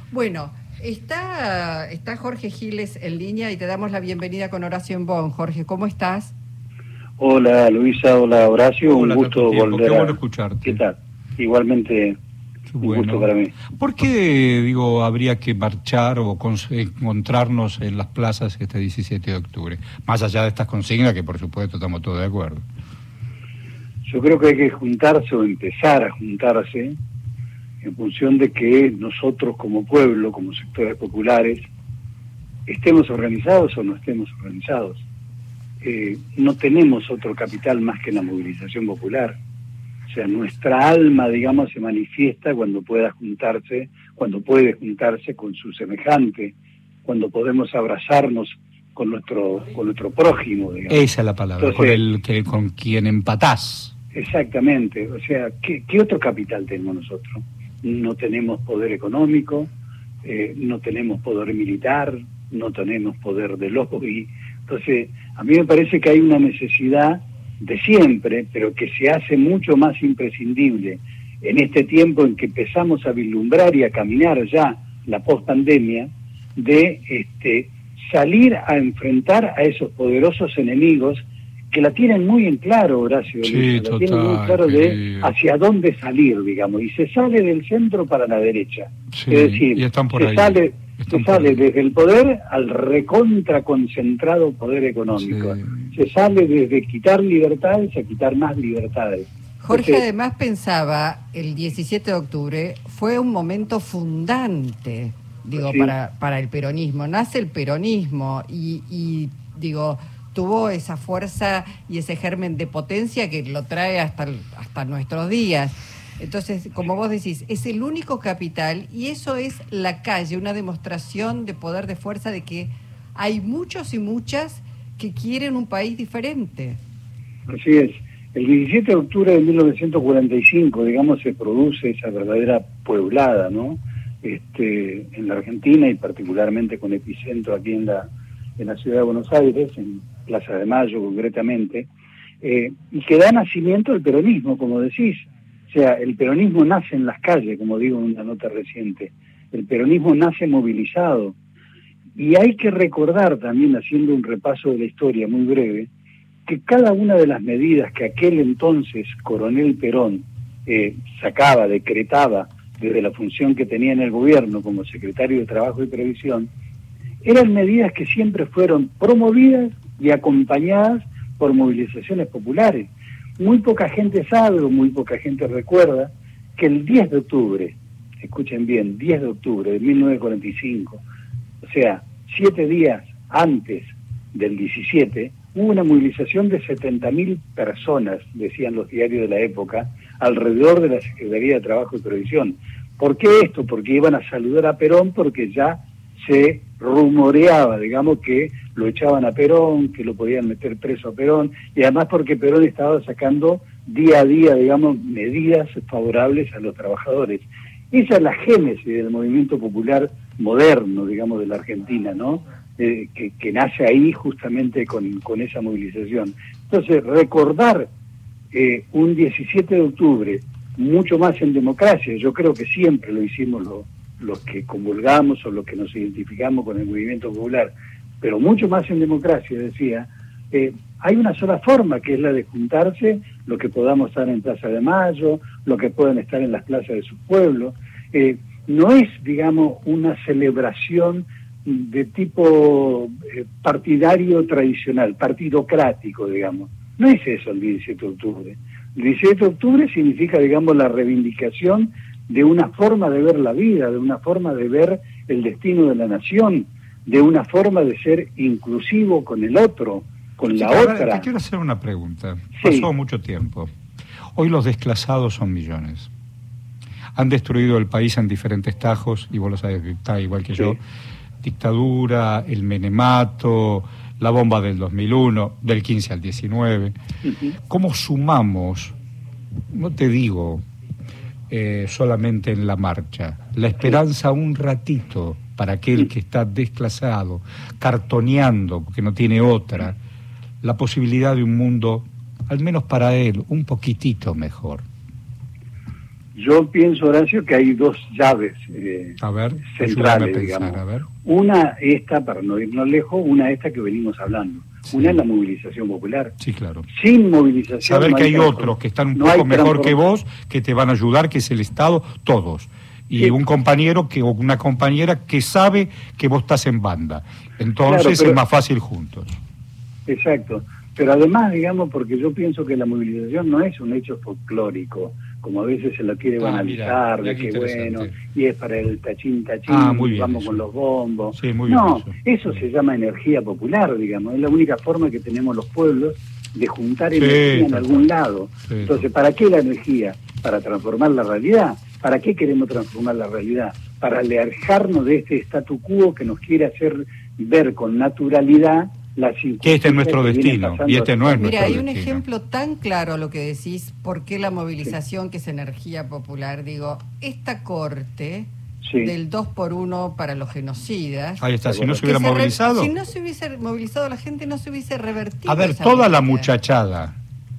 Bueno, está Jorge Giles en línea y te damos la bienvenida con Horacio en Bonn. Jorge, ¿cómo estás? Hola Luisa, hola Horacio, Hola, un gusto volver qué bueno escucharte. ¿Qué tal? Igualmente, un gusto para mí. ¿Por qué, habría que marchar o encontrarnos en las plazas este 17 de octubre? Más allá de estas consignas, que por supuesto estamos todos de acuerdo. Yo creo que hay que juntarse o empezar a juntarse en función de que nosotros como pueblo, como sectores populares, estemos organizados o no estemos organizados. No tenemos otro capital más que la movilización popular. O sea, nuestra alma, digamos, se manifiesta cuando puede juntarse con su semejante, cuando podemos abrazarnos con nuestro prójimo, digamos. Esa es la palabra. Entonces, con quien empatás. Exactamente. O sea, ¿qué otro capital tenemos nosotros? No tenemos poder económico, no tenemos poder militar, no tenemos poder de lobby. Entonces, a mí me parece que hay una necesidad de siempre, pero que se hace mucho más imprescindible en este tiempo en que empezamos a vislumbrar y a caminar ya la post-pandemia, de salir a enfrentar a esos poderosos enemigos que la tienen muy en claro, Horacio. Sí, la tienen muy claro de hacia dónde salir, digamos, y se sale del centro para la derecha. Sí, es decir, y están por se ahí. sale desde el poder al recontra concentrado poder económico. Sí. Se sale desde quitar libertades a quitar más libertades. Jorge, además pensaba, el 17 de octubre fue un momento fundante, digo, sí, para el peronismo. Nace el peronismo y digo, tuvo esa fuerza y ese germen de potencia que lo trae hasta nuestros días. Entonces, como vos decís, es el único capital y eso es la calle, una demostración de poder, de fuerza, de que hay muchos y muchas que quieren un país diferente. Así es. El 17 de octubre de 1945, digamos, se produce esa verdadera pueblada, ¿no? En la Argentina y particularmente con epicentro aquí en la ciudad de Buenos Aires, en Plaza de Mayo concretamente, y que da nacimiento al peronismo, como decís. O sea, el peronismo nace en las calles, como digo en una nota reciente. El peronismo nace movilizado. Y hay que recordar también, haciendo un repaso de la historia muy breve, que cada una de las medidas que aquel entonces Coronel Perón decretaba desde la función que tenía en el gobierno como secretario de Trabajo y Previsión, eran medidas que siempre fueron promovidas y acompañadas por movilizaciones populares. Muy poca gente sabe o muy poca gente recuerda que el 10 de octubre, escuchen bien, 10 de octubre de 1945, o sea, 7 días antes del 17, hubo una movilización de 70.000 personas, decían los diarios de la época, alrededor de la Secretaría de Trabajo y Previsión. ¿Por qué esto? Porque iban a saludar a Perón, porque ya se rumoreaba, digamos, que lo echaban a Perón, que lo podían meter preso a Perón, y además porque Perón estaba sacando día a día, digamos, medidas favorables a los trabajadores. Esa es la génesis del movimiento popular moderno, digamos, de la Argentina, ¿no? Que nace ahí justamente con esa movilización. Entonces, recordar un 17 de octubre, mucho más en democracia, yo creo que siempre lo hicimos los que comulgamos o los que nos identificamos con el movimiento popular, pero mucho más en democracia, decía, hay una sola forma, que es la de juntarse, lo que podamos estar en Plaza de Mayo, lo que puedan estar en las plazas de sus pueblos. No es, digamos, una celebración de tipo partidario tradicional, partidocrático, digamos. No es eso el 17 de octubre. El 17 de octubre significa, digamos, la reivindicación de una forma de ver la vida, de una forma de ver el destino de la nación, de una forma de ser inclusivo con el otro, con la otra. Te quiero hacer una pregunta. Sí. Pasó mucho tiempo. Hoy los desplazados son millones. Han destruido el país en diferentes tajos, y vos lo sabés, está igual que yo. Dictadura, el menemato, la bomba del 2001, del 15 al 19. Uh-huh. ¿Cómo sumamos, no te digo solamente en la marcha, la esperanza un ratito para aquel que está desplazado, cartoneando, porque no tiene otra, la posibilidad de un mundo, al menos para él, un poquitito mejor? Yo pienso, Horacio, que hay dos llaves a ver, centrales, pensar, digamos. a ver. Una, esta, para no irnos lejos, una esta que venimos hablando. Sí. Una es la movilización popular. Sí, claro. Sin movilización... Saber no que hay transform- otros que están un no poco hay mejor que transform- vos, que te van a ayudar, que es el Estado, todos. Y Sí. un compañero o una compañera que sabe que vos estás en banda. Entonces Claro, pero- es más fácil juntos. Exacto. Pero además, digamos, porque yo pienso que la movilización no es un hecho folclórico, como a veces se lo quiere banalizar, mira de qué que bueno, interesante. y es para el tachín, Muy bien vamos eso. con los bombos. Sí, muy bien No, eso. eso se llama energía popular, digamos, es la única forma que tenemos los pueblos de juntar Sí, energía en tal algún lado. Sí, Entonces, ¿para qué la energía? Para transformar la realidad. ¿Para qué queremos transformar la realidad? Para alejarnos de este statu quo que nos quiere hacer ver con naturalidad las Que este es nuestro que vienen destino, pasando y este no es Mira, nuestro hay un destino. ejemplo tan claro a lo que decís, por qué la movilización, que es energía popular. Digo, esta corte Sí. del 2x1 para los genocidas... Ahí está, si no se que hubiera movilizado. Si no se hubiese movilizado la gente, no se hubiese revertido. A ver, esa toda la política. muchachada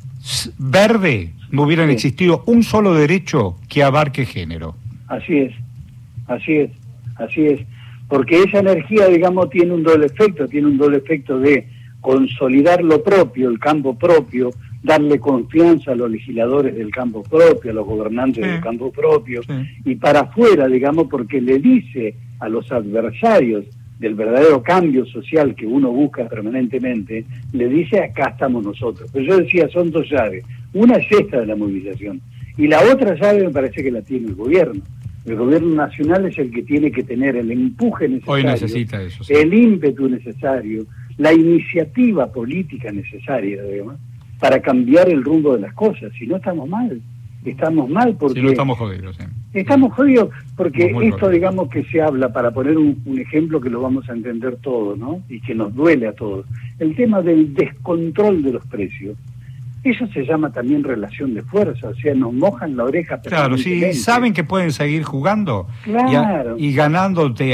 verde no hubieran Sí. existido un solo derecho que abarque género. Así es, así es, así es. Porque esa energía, digamos, tiene un doble efecto de consolidar lo propio, el campo propio, darle confianza a los legisladores del campo propio, a los gobernantes Sí. del campo propio, Sí. y para afuera, digamos, porque le dice a los adversarios del verdadero cambio social que uno busca permanentemente, le dice acá estamos nosotros. Pero yo decía, son dos llaves. Una es esta de la movilización, y la otra llave me parece que la tiene el gobierno. El gobierno nacional es el que tiene que tener el empuje necesario, Hoy necesita eso, sí. el ímpetu necesario, la iniciativa política necesaria, digamos, para cambiar el rumbo de las cosas. Si no, estamos mal. Estamos mal porque... Si no estamos jodidos, sí. Estamos jodidos porque Muy esto, jodidos. digamos, que se habla, para poner un ejemplo que lo vamos a entender todos, ¿no? Y que nos duele a todos. El tema del descontrol de los precios. Eso se llama también relación de fuerza, o sea, nos mojan la oreja. Claro, si permanentemente. saben que pueden seguir jugando Claro. y ganando, te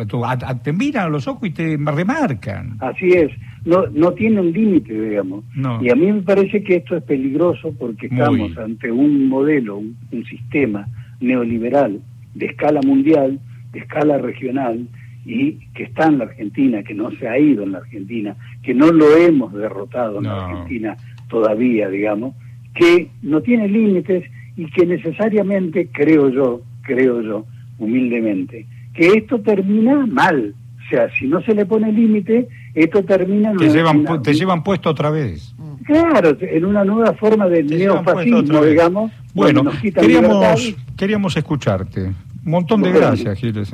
miran a los ojos y te remarcan. Así es, no tienen límite, digamos. No. Y a mí me parece que esto es peligroso porque Muy. estamos ante un modelo, un sistema neoliberal de escala mundial, de escala regional, y que está en la Argentina, que no se ha ido en la Argentina, que no lo hemos derrotado en la No. Argentina todavía, digamos, que no tiene límites y que necesariamente, creo yo, humildemente, que esto termina mal. O sea, si no se le pone límite, esto termina en Te llevan puesto otra vez. Claro, en una nueva forma de Te llevan puesto neofascismo, otra vez. digamos. Bueno, donde nos quitan libertad. queríamos escucharte. Un montón de Bueno. gracias, Giles.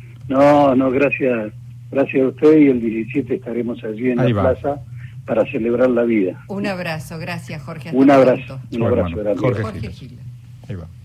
No, gracias a usted, y el 17 estaremos allí en Ahí la va. plaza para celebrar la vida. Un abrazo, gracias Jorge. Hasta Un abrazo, pronto. un abrazo hermano, grande. Jorge Jorge Giles. Giles. Ahí va.